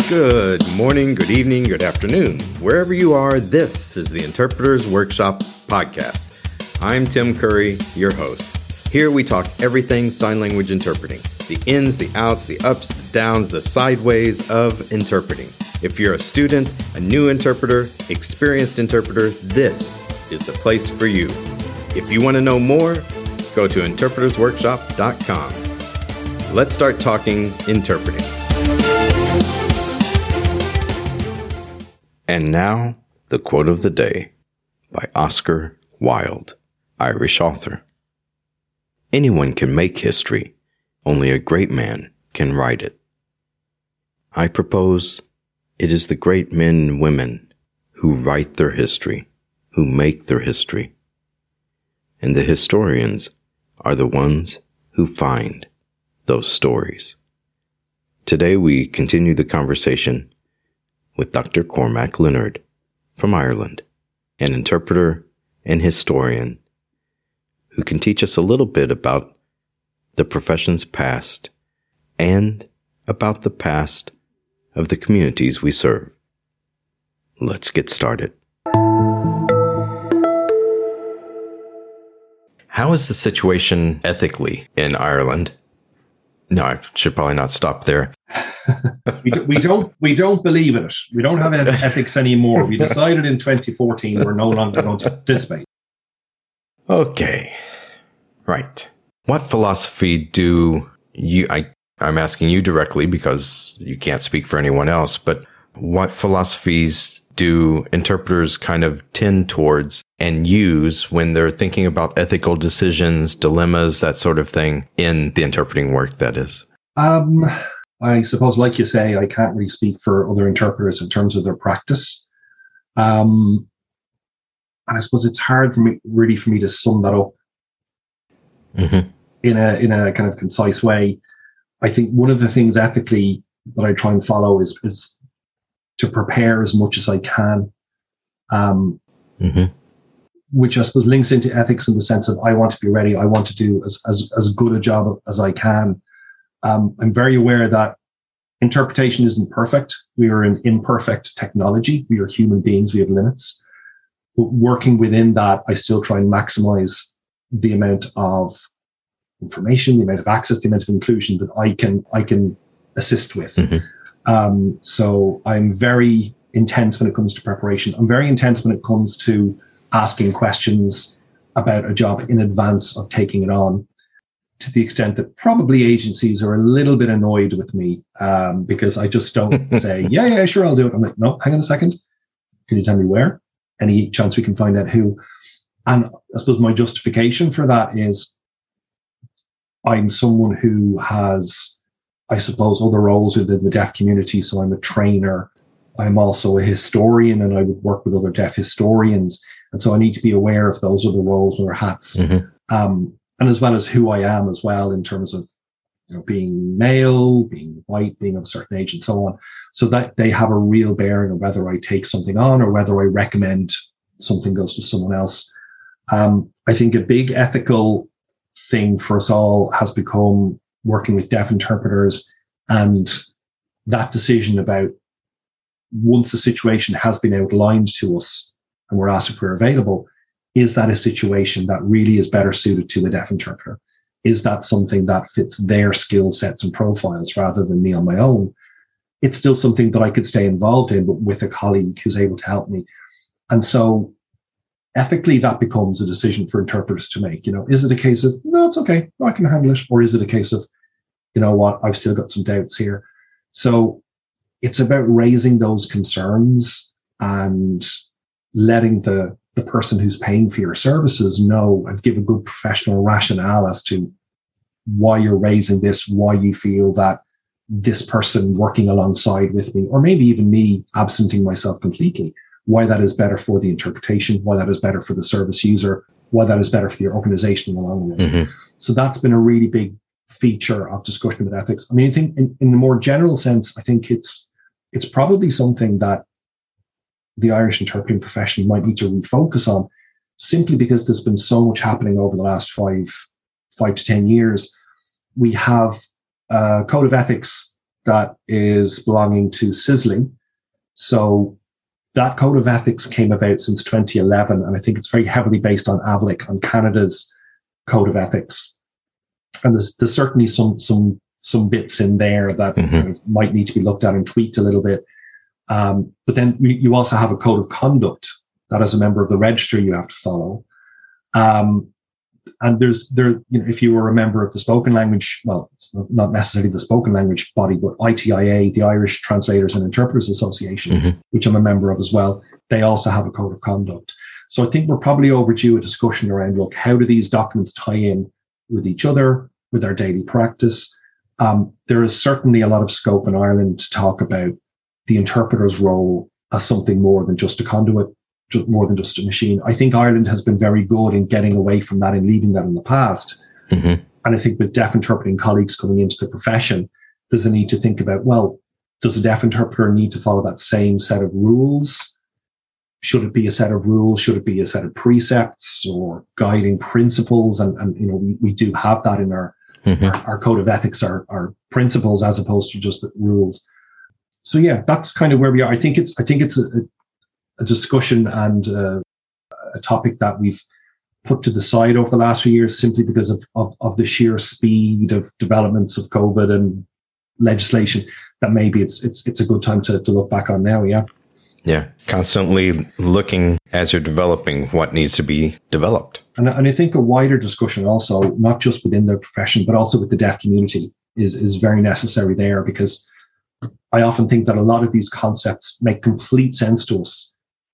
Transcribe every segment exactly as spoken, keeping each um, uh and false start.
Good morning, good evening, good afternoon. Wherever you are, this is the Interpreters Workshop podcast. I'm Tim Curry, your host. Here we talk everything sign language interpreting. The ins, the outs, the ups, the downs, the sideways of interpreting. If you're a student, a new interpreter, experienced interpreter, this is the place for you. If you want to know more, go to interpreters workshop dot com. Let's start talking interpreting. And now, the quote of the day by Oscar Wilde, Irish author. Anyone can make history, only a great man can write it. I propose it is the great men and women who write their history, who make their history. And the historians are the ones who find those stories. Today we continue the conversation with Doctor Cormac Leonard from Ireland, an interpreter and historian who can teach us a little bit about the profession's past and about the past of the communities we serve. Let's get started. How is the situation ethically in Ireland? No, I should probably not stop there. we, do, we don't we don't believe in it. We don't have ethics anymore. We decided in twenty fourteen we're no longer going to participate. Okay. Right. What philosophy do you, I, I'm asking you directly because you can't speak for anyone else, but what philosophies do interpreters kind of tend towards and use when they're thinking about ethical decisions, dilemmas, that sort of thing in the interpreting work, that is? Um, I suppose, like you say, I can't really speak for other interpreters in terms of their practice. Um, and I suppose it's hard for me, really, for me to sum that up mm-hmm. in a in a kind of concise way. I think one of the things ethically that I try and follow is is to prepare as much as I can, um, mm-hmm. which I suppose links into ethics in the sense of I want to be ready. I want to do as as as good a job as I can. Um, I'm very aware that interpretation isn't perfect. We are an imperfect technology. We are human beings. We have limits. But working within that, I still try and maximize the amount of information, the amount of access, the amount of inclusion that I can I can assist with. Mm-hmm. Um, so I'm very intense when it comes to preparation. I'm very intense when it comes to asking questions about a job in advance of taking it on, to the extent that probably agencies are a little bit annoyed with me um, because I just don't say, yeah, yeah, sure, I'll do it. I'm like, no, hang on a second. Can you tell me where? Any chance we can find out who? And I suppose my justification for that is I'm someone who has, I suppose, other roles within the deaf community. So I'm a trainer. I'm also a historian, and I would work with other deaf historians. And so I need to be aware of those other roles or hats. Mm-hmm. Um, and as well as who I am as well in terms of, you know, being male, being white, being of a certain age and so on. So that they have a real bearing on whether I take something on or whether I recommend something goes to someone else. Um, I think a big ethical thing for us all has become working with deaf interpreters, and that decision about once a situation has been outlined to us and we're asked if we're available, is that a situation that really is better suited to a deaf interpreter? Is that something that fits their skill sets and profiles rather than me on my own? It's still something that I could stay involved in, but with a colleague who's able to help me. And so ethically, that becomes a decision for interpreters to make. You know, is it a case of, no, it's okay, I can handle it? Or is it a case of, you know what, I've still got some doubts here. So it's about raising those concerns and letting the, the person who's paying for your services know and give a good professional rationale as to why you're raising this, why you feel that this person working alongside with me, or maybe even me absenting myself completely, why that is better for the interpretation, why that is better for the service user, why that is better for the organization in the long run. Mm-hmm. So that's been a really big feature of discussion with ethics. I mean, I think in, in the more general sense, I think it's it's probably something that the Irish interpreting profession might need to refocus on, simply because there's been so much happening over the last five, five to ten years. We have a code of ethics that is belonging to Sizzling. So that code of ethics came about since twenty eleven, and I think it's very heavily based on A V L I C, on Canada's code of ethics. And there's, there's certainly some some some bits in there that mm-hmm. kind of might need to be looked at and tweaked a little bit. Um, but then you also have a code of conduct that, as a member of the register, you have to follow. Um, and there's there, you know, if you were a member of the spoken language, well, not necessarily the spoken language body, but I T I A, the Irish Translators and Interpreters Association, mm-hmm. which I'm a member of as well, they also have a code of conduct. So I think we're probably overdue a discussion around, look, how do these documents tie in with each other, with our daily practice? Um, there is certainly a lot of scope in Ireland to talk about the interpreter's role as something more than just a conduit, just more than just a machine. I think Ireland has been very good in getting away from that and leaving that in the past. Mm-hmm. And I think with deaf interpreting colleagues coming into the profession, there's a need to think about, well, does a deaf interpreter need to follow that same set of rules? Should it be a set of rules? Should it be a set of precepts or guiding principles? And, and you know, we, we do have that in our, mm-hmm. our, our code of ethics, our, our principles, as opposed to just the rules. So yeah, that's kind of where we are. I think it's, I think it's a, a discussion and uh, a topic that we've put to the side over the last few years simply because of, of, of the sheer speed of developments of COVID and legislation, that maybe it's, it's, it's a good time to, to look back on now. Yeah. Yeah. Constantly looking as you're developing what needs to be developed. And, and I think a wider discussion also, not just within the profession, but also with the deaf community is, is very necessary there, because I often think that a lot of these concepts make complete sense to us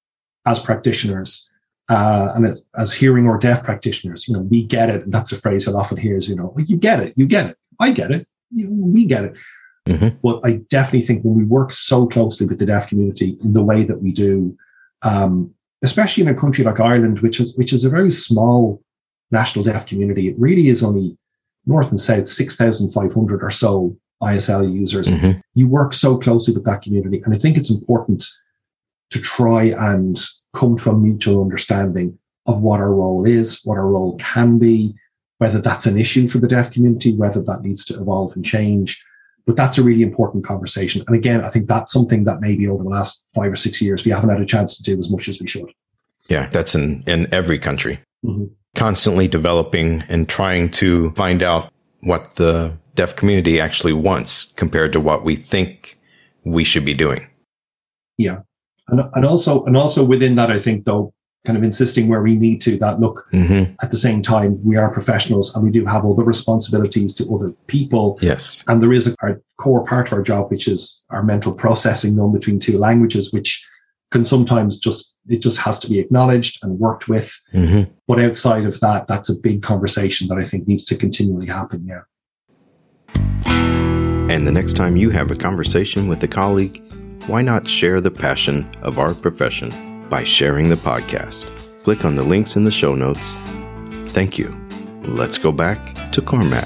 as practitioners, uh, and as, as hearing or deaf practitioners. You know, we get it. And that's a phrase I'll often hear is, you know, well, you get it, you get it, I get it, you, we get it. Mm-hmm. But I definitely think when we work so closely with the deaf community in the way that we do, um, especially in a country like Ireland, which is which is a very small national deaf community, it really is only north and south, six thousand five hundred or so I S L users. Mm-hmm. You work so closely with that community. And I think it's important to try and come to a mutual understanding of what our role is, what our role can be, whether that's an issue for the deaf community, whether that needs to evolve and change. But that's a really important conversation. And again, I think that's something that maybe over the last five or six years, we haven't had a chance to do as much as we should. Yeah, that's in, in every country. Mm-hmm. Constantly developing and trying to find out what the deaf community actually wants compared to what we think we should be doing. Yeah. And, and also, and also within that, I think, though, kind of insisting where we need to, that look, mm-hmm. at the same time, we are professionals and we do have other responsibilities to other people. Yes. And there is a, a core part of our job, which is our mental processing known between two languages, which can sometimes just, it just has to be acknowledged and worked with. Mm-hmm. But outside of that, that's a big conversation that I think needs to continually happen. Yeah. And the next time you have a conversation with a colleague, why not share the passion of our profession by sharing the podcast? Click on the links in the show notes. Thank you. Let's go back to Cormac.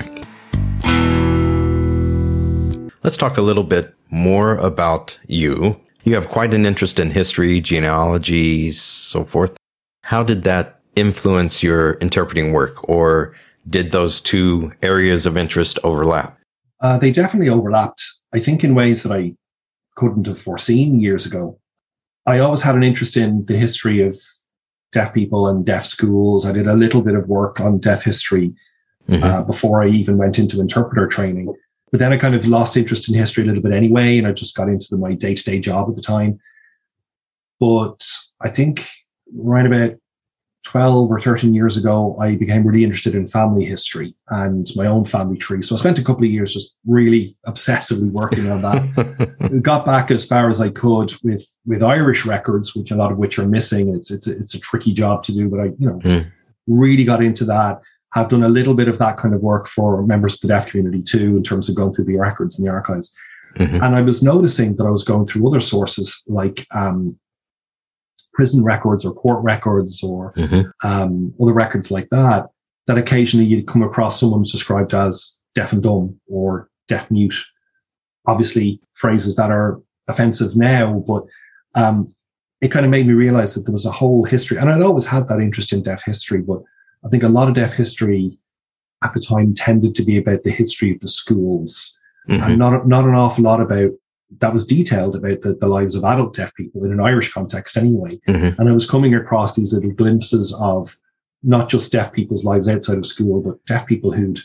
Let's talk a little bit more about you. You have quite an interest in history, genealogy, so forth. How did that influence your interpreting work, or did those two areas of interest overlap? Uh, they definitely overlapped, I think, in ways that I couldn't have foreseen years ago. I always had an interest in the history of deaf people and deaf schools. I did a little bit of work on deaf history mm-hmm. uh, before I even went into interpreter training. But then I kind of lost interest in history a little bit anyway, and I just got into the, my day-to-day job at the time. But I think right about twelve or thirteen years ago, I became really interested in family history and my own family tree. So I spent a couple of years just really obsessively working on that. Got back as far as I could with, with Irish records, which a lot of which are missing. It's, it's, a, it's a tricky job to do, but I, you know, mm. really got into that. Have done a little bit of that kind of work for members of the deaf community too, in terms of going through the records and the archives. Mm-hmm. And I was noticing that I was going through other sources like, um, prison records or court records or mm-hmm. um, other records like that, that occasionally you'd come across someone who's described as deaf and dumb or deaf mute. Obviously, phrases that are offensive now, but um, it kind of made me realize that there was a whole history. And I'd always had that interest in deaf history, but I think a lot of deaf history at the time tended to be about the history of the schools mm-hmm. and not not an awful lot about that was detailed about the, the lives of adult deaf people in an Irish context anyway. Mm-hmm. And I was coming across these little glimpses of not just deaf people's lives outside of school, but deaf people who'd,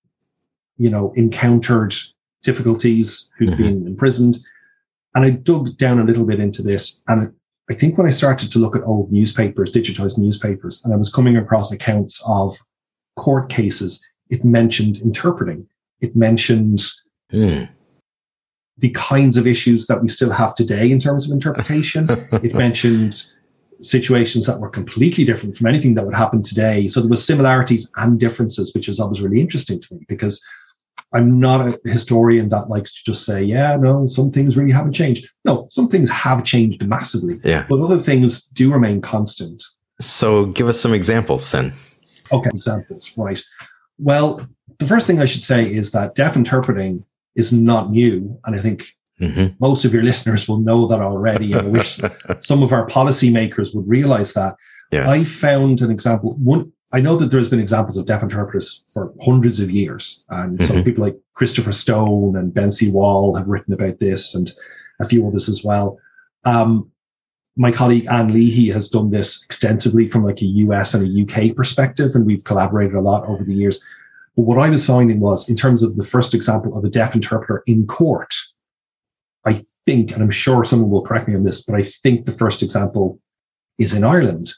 you know, encountered difficulties, who'd mm-hmm. been imprisoned. And I dug down a little bit into this. And I think when I started to look at old newspapers, digitized newspapers, and I was coming across accounts of court cases, it mentioned interpreting. It mentioned mm. the kinds of issues that we still have today in terms of interpretation. It mentioned situations that were completely different from anything that would happen today. So there was similarities and differences, which is always really interesting to me, because I'm not a historian that likes to just say, yeah, no, some things really haven't changed. No, some things have changed massively, yeah. but other things do remain constant. So give us some examples then. Okay, examples, right. Well, the first thing I should say is that deaf interpreting is not new. And I think mm-hmm. most of your listeners will know that already. And I wish some of our policymakers would realize that. Yes. I found an example. One, I know that there's been examples of deaf interpreters for hundreds of years. And mm-hmm. some people like Christopher Stone and Ben C. Wall have written about this, and a few others as well. Um, my colleague Anne Leahy has done this extensively from like a U S and a U K perspective, and we've collaborated a lot over the years. But what I was finding was, in terms of the first example of a deaf interpreter in court, I think, and I'm sure someone will correct me on this, but I think the first example is in Ireland.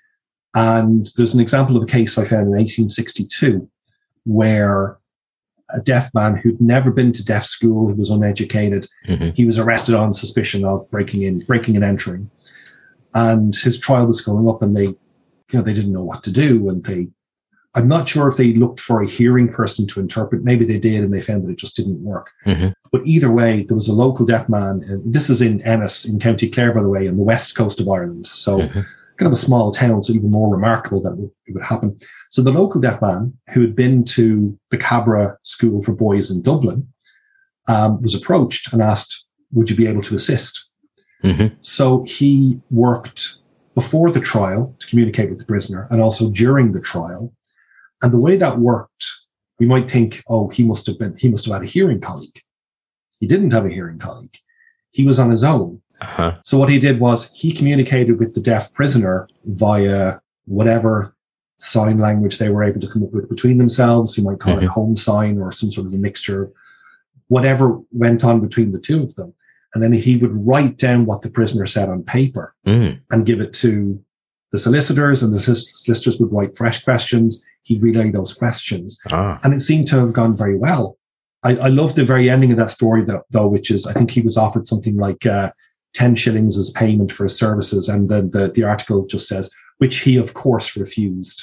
And there's an example of a case I found in eighteen sixty-two where a deaf man who'd never been to deaf school, who was uneducated, mm-hmm. he was arrested on suspicion of breaking in, breaking and entering. And his trial was going up, and they, you know, they didn't know what to do. And they, I'm not sure if they looked for a hearing person to interpret. Maybe they did, and they found that it just didn't work. Mm-hmm. But either way, there was a local deaf man. And this is in Ennis, in County Clare, by the way, on the west coast of Ireland. So mm-hmm. kind of a small town, so even more remarkable that it would, it would happen. So the local deaf man, who had been to the Cabra School for Boys in Dublin, um, was approached and asked, would you be able to assist? Mm-hmm. So he worked before the trial to communicate with the prisoner, and also during the trial. And the way that worked, we might think, oh, he must have been, he must have had a hearing colleague. He didn't have a hearing colleague. He was on his own. Uh-huh. So what he did was he communicated with the deaf prisoner via whatever sign language they were able to come up with between themselves. You might call mm-hmm. it home sign or some sort of a mixture, whatever went on between the two of them. And then he would write down what the prisoner said on paper mm. and give it to the solicitors, and the solicitors would write fresh questions. He'd relay those questions. Ah. And it seemed to have gone very well. I, I love the very ending of that story, though, though, which is, I think he was offered something like uh, ten shillings as payment for his services. And then the, the article just says, which he, of course, refused.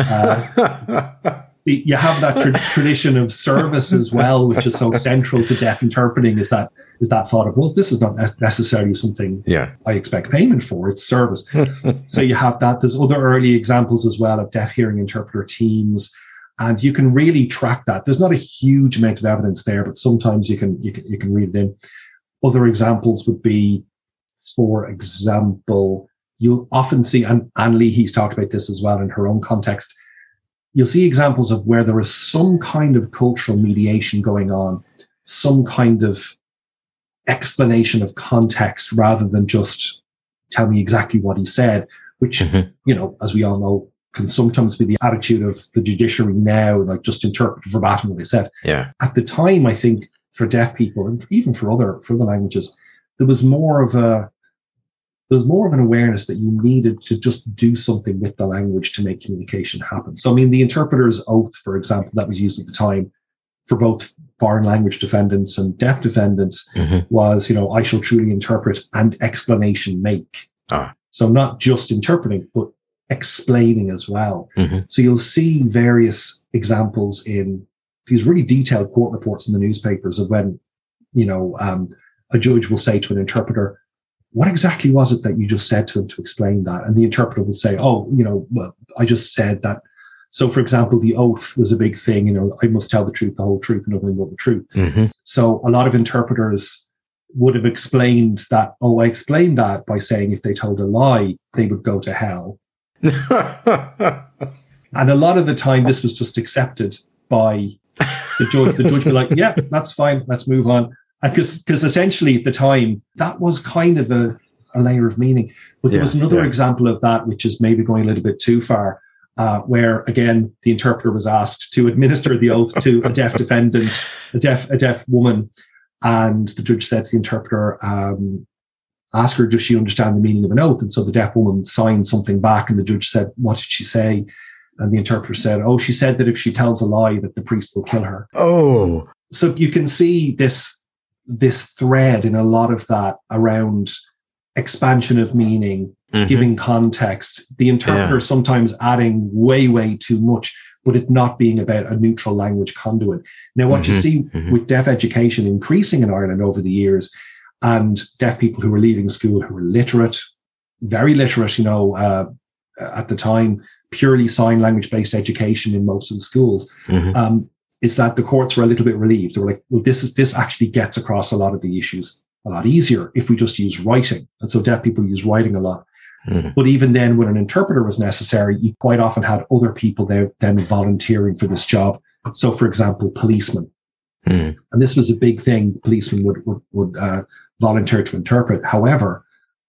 Uh, the, you have that tra- tradition of service as well, which is so central to deaf interpreting, is that is that thought of, well, this is not necessarily something yeah. I expect payment for, it's service. So you have that. There's other early examples as well of deaf hearing interpreter teams, and you can really track that. There's not a huge amount of evidence there, but sometimes you can you can, you can read it in. Other examples would be, for example, you'll often see, and Anne Leahy's talked about this as well in her own context, you'll see examples of where there is some kind of cultural mediation going on, some kind of explanation of context rather than just tell me exactly what he said, which, mm-hmm. you know, as we all know, can sometimes be the attitude of the judiciary now, like just interpret verbatim what they said. Yeah. At the time, I think for deaf people, and even for other for other languages, there was more of a there was more of an awareness that you needed to just do something with the language to make communication happen. So, I mean, the interpreter's oath, for example, that was used at the time for both foreign language defendants and deaf defendants mm-hmm. was, you know, I shall truly interpret and explanation make. Ah. So not just interpreting, but explaining as well. Mm-hmm. So you'll see various examples in these really detailed court reports in the newspapers of when, you know, um, a judge will say to an interpreter, what exactly was it that you just said to him to explain that? And the interpreter will say, oh, you know, well, I just said that. So, for example, the oath was a big thing. You know, I must tell the truth, the whole truth, and nothing but the truth. Mm-hmm. So a lot of interpreters would have explained that, oh, I explained that by saying if they told a lie, they would go to hell. And a lot of the time, this was just accepted by the judge, the judge would be like, yeah, that's fine. Let's move on. Because because essentially at the time, that was kind of a, a layer of meaning. But there yeah, was another yeah. example of that, which is maybe going a little bit too far, uh, where, again, the interpreter was asked to administer the oath to a deaf defendant, a deaf a deaf woman. And the judge said to the interpreter, um, ask her, does she understand the meaning of an oath? And so the deaf woman signed something back, and the judge said, what did she say? And the interpreter said, oh, she said that if she tells a lie, that the priest will kill her. Oh. So you can see this, this thread in a lot of that around expansion of meaning, mm-hmm. giving context, the interpreter yeah. sometimes adding way, way too much, but it not being about a neutral language conduit. Now, what mm-hmm. you see mm-hmm. with deaf education increasing in Ireland over the years, and deaf people who were leaving school who were literate, very literate, you know, uh, at the time, purely sign language based education in most of the schools, mm-hmm. um, is that the courts were a little bit relieved. They were like, well, this is this actually gets across a lot of the issues a lot easier if we just use writing. And so deaf people use writing a lot. Mm-hmm. But even then, when an interpreter was necessary, you quite often had other people there then volunteering for this job. So, for example, policemen. Mm-hmm. And this was a big thing. Policemen would, would, would uh, volunteer to interpret. However,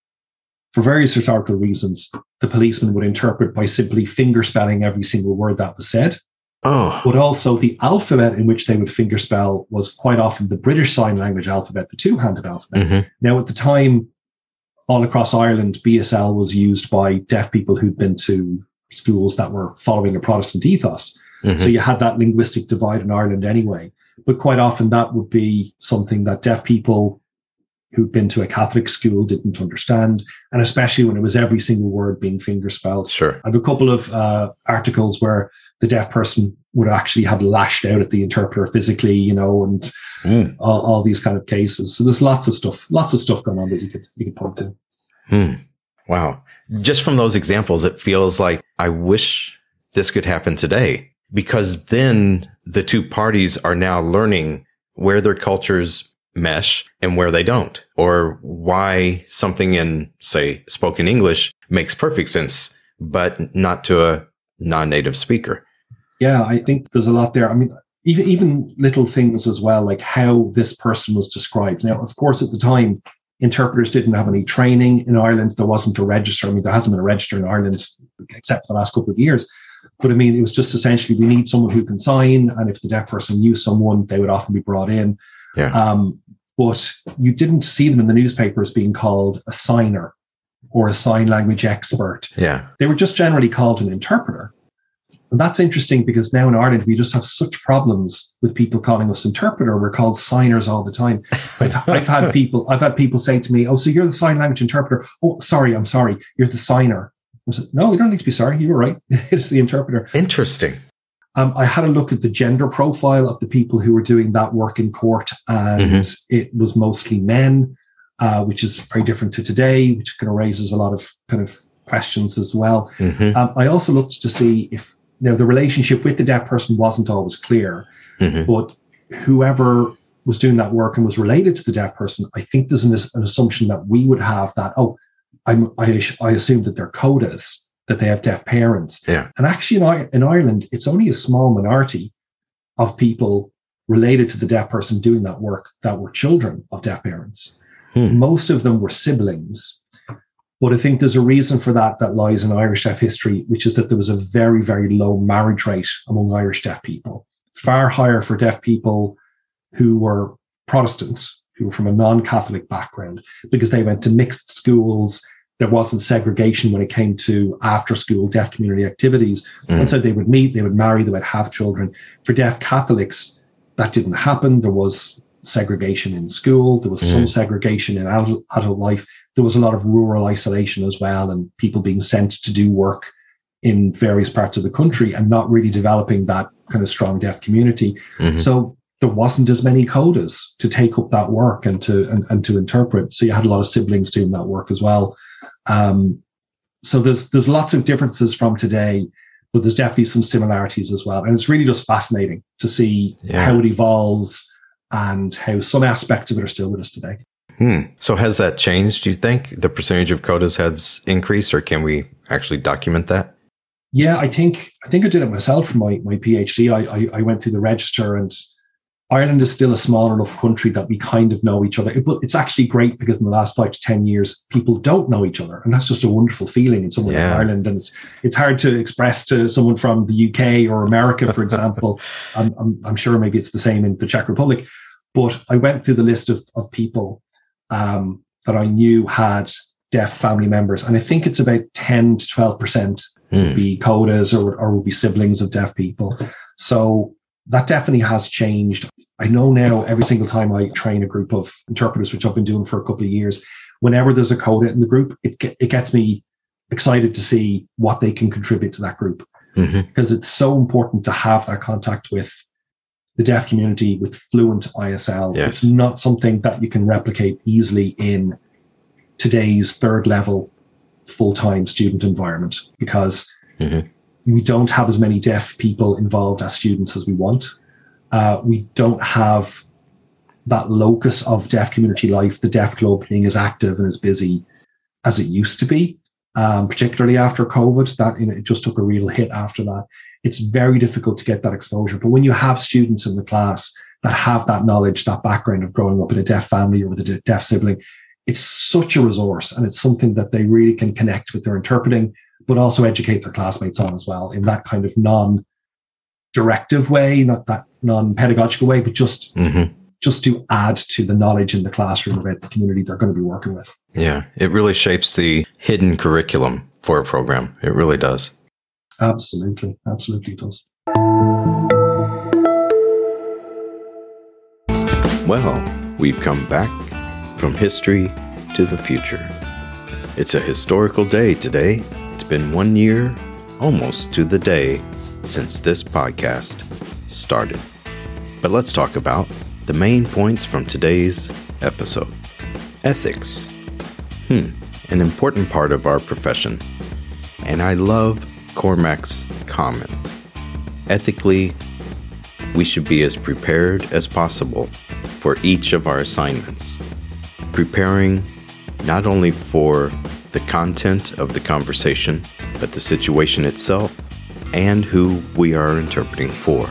for various historical reasons, the policeman would interpret by simply fingerspelling every single word that was said. Oh. But also the alphabet in which they would fingerspell was quite often the British Sign Language alphabet, the two-handed alphabet. Mm-hmm. Now, at the time, all across Ireland, B S L was used by deaf people who'd been to schools that were following a Protestant ethos. Mm-hmm. So you had that linguistic divide in Ireland anyway. But quite often that would be something that deaf people who'd been to a Catholic school didn't understand, and especially when it was every single word being fingerspelled. Sure. I have a couple of uh, articles where the deaf person would actually have lashed out at the interpreter physically, you know, and mm. all, all these kind of cases. So there's lots of stuff, lots of stuff going on that you could you could point to. Hmm. Wow. Just from those examples, it feels like I wish this could happen today, because then the two parties are now learning where their cultures mesh and where they don't, or why something in, say, spoken English makes perfect sense, but not to a non-native speaker. Yeah, I think there's a lot there. I mean, even even little things as well, like how this person was described. Now, of course, at the time, interpreters didn't have any training in Ireland. There wasn't a register. I mean, there hasn't been a register in Ireland except for the last couple of years. But I mean, it was just essentially, we need someone who can sign. And if the deaf person knew someone, they would often be brought in. Yeah. Um, but you didn't see them in the newspapers being called a signer or a sign language expert. Yeah. They were just generally called an interpreter. And that's interesting, because now in Ireland, we just have such problems with people calling us interpreter. We're called signers all the time. I've, I've had people, I've had people say to me, oh, so you're the sign language interpreter. Oh, sorry, I'm sorry. You're the signer. I said, no, you don't need to be sorry. You were right. It's the interpreter. Interesting. Um, I had a look at the gender profile of the people who were doing that work in court, and mm-hmm. it was mostly men, uh, which is very different to today, which kind of raises a lot of kind of questions as well. Mm-hmm. Um, I also looked to see if, now, the relationship with the deaf person wasn't always clear, mm-hmm. but whoever was doing that work and was related to the deaf person, I think there's an, an assumption that we would have that, oh, I'm, I, I assume that they're codas, that they have deaf parents. Yeah. And actually in, in Ireland, it's only a small minority of people related to the deaf person doing that work that were children of deaf parents. Hmm. Most of them were siblings. But I think there's a reason for that that lies in Irish deaf history, which is that there was a very, very low marriage rate among Irish deaf people, far higher for deaf people who were Protestants, who were from a non-Catholic background, because they went to mixed schools. There wasn't segregation when it came to after-school deaf community activities. Mm. And so they would meet, they would marry, they would have children. For deaf Catholics, that didn't happen. There was segregation in school. There was mm. some segregation in adult, adult life. There was a lot of rural isolation as well, and people being sent to do work in various parts of the country and not really developing that kind of strong deaf community. Mm-hmm. So there wasn't as many codas to take up that work and to and, and to interpret. So you had a lot of siblings doing that work as well. Um, so there's there's lots of differences from today, but there's definitely some similarities as well. And it's really just fascinating to see yeah. how it evolves and how some aspects of it are still with us today. Hmm. So has that changed, do you think? The percentage of codas has increased, or can we actually document that? Yeah, I think I think I did it myself for my, my PhD. I, I, I went through the register, and Ireland is still a small enough country that we kind of know each other. It, it's actually great because in the last five to ten years, people don't know each other. And that's just a wonderful feeling in somewhere yeah. like Ireland. And it's it's hard to express to someone from the U K or America, for example. I'm, I'm, I'm sure maybe it's the same in the Czech Republic. But I went through the list of, of people um, that I knew had deaf family members. And I think it's about ten to twelve percent mm. would be codas or, or would be siblings of deaf people. So that definitely has changed. I know now every single time I train a group of interpreters, which I've been doing for a couple of years, whenever there's a coda in the group, it it gets me excited to see what they can contribute to that group. Mm-hmm. Because it's so important to have that contact with the deaf community, with fluent I S L. Yes. It's not something that you can replicate easily in today's third level full-time student environment, because mm-hmm. we don't have as many deaf people involved as students as we want. Uh, we don't have that locus of deaf community life, the deaf club being as active and as busy as it used to be, um, particularly after COVID. That, you know, it just took a real hit after that. It's very difficult to get that exposure. But when you have students in the class that have that knowledge, that background of growing up in a deaf family or with a deaf sibling, it's such a resource, and it's something that they really can connect with their interpreting, but also educate their classmates on as well in that kind of non-directive way, not that non-pedagogical way, but just mm-hmm. just to add to the knowledge in the classroom about the community they're going to be working with. Yeah, it really shapes the hidden curriculum for a program. It really does. Absolutely, absolutely does. Well, we've come back from history to the future. It's a historical day today. It's been one year, almost to the day, since this podcast started. But let's talk about the main points from today's episode. Ethics. Hmm, an important part of our profession. And I love Cormac's comment. Ethically, we should be as prepared as possible for each of our assignments. Preparing not only for the content of the conversation, but the situation itself and who we are interpreting for.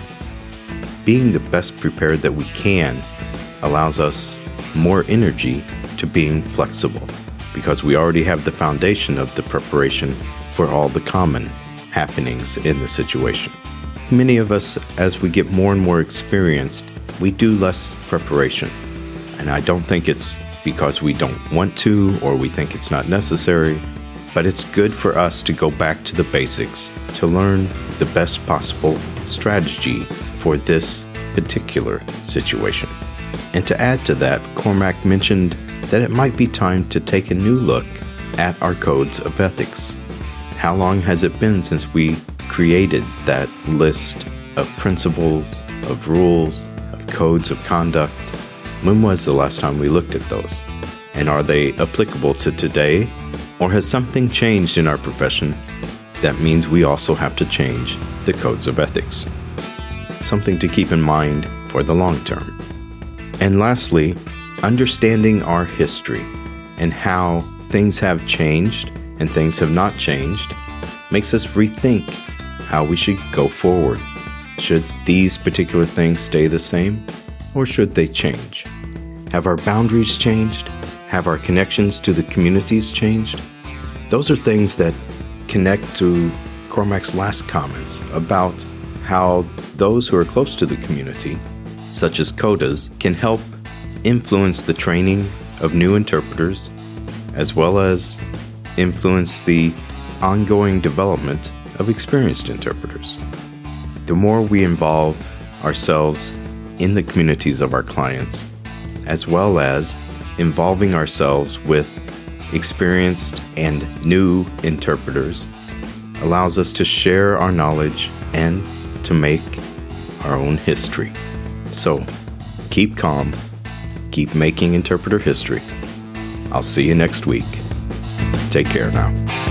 Being the best prepared that we can allows us more energy to being flexible, because we already have the foundation of the preparation for all the common happenings in the situation. Many of us, as we get more and more experienced, we do less preparation. And I don't think it's because we don't want to or we think it's not necessary, but it's good for us to go back to the basics to learn the best possible strategy for this particular situation. And to add to that, Cormac mentioned that it might be time to take a new look at our codes of ethics. How long has it been since we created that list of principles, of rules, of codes of conduct? When was the last time we looked at those? And are they applicable to today? Or has something changed in our profession that means we also have to change the codes of ethics? Something to keep in mind for the long term. And lastly, understanding our history and how things have changed and things have not changed makes us rethink how we should go forward. Should these particular things stay the same, or should they change? Have our boundaries changed? Have our connections to the communities changed? Those are things that connect to Cormac's last comments about how those who are close to the community, such as codas, can help influence the training of new interpreters, as well as influence the ongoing development of experienced interpreters. The more we involve ourselves in the communities of our clients, as well as involving ourselves with experienced and new interpreters, allows us to share our knowledge and to make our own history. So, keep calm, keep making interpreter history. I'll see you next week. Take care now.